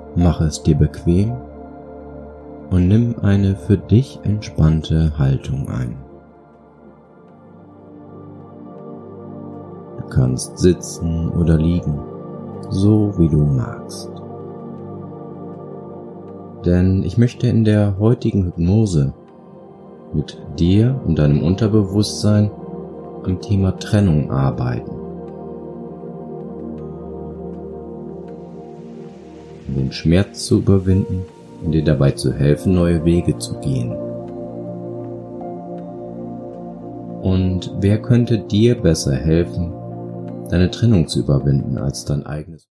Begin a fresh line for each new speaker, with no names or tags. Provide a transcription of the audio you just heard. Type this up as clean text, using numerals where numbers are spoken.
Mach es dir bequem und nimm eine für dich entspannte Haltung ein. Du kannst sitzen oder liegen, so wie du magst. Denn ich möchte in der heutigen Hypnose mit dir und deinem Unterbewusstsein am Thema Trennung arbeiten. Um den Schmerz zu überwinden und dir dabei zu helfen, neue Wege zu gehen. Und wer könnte dir besser helfen, deine Trennung zu überwinden als dein eigenes?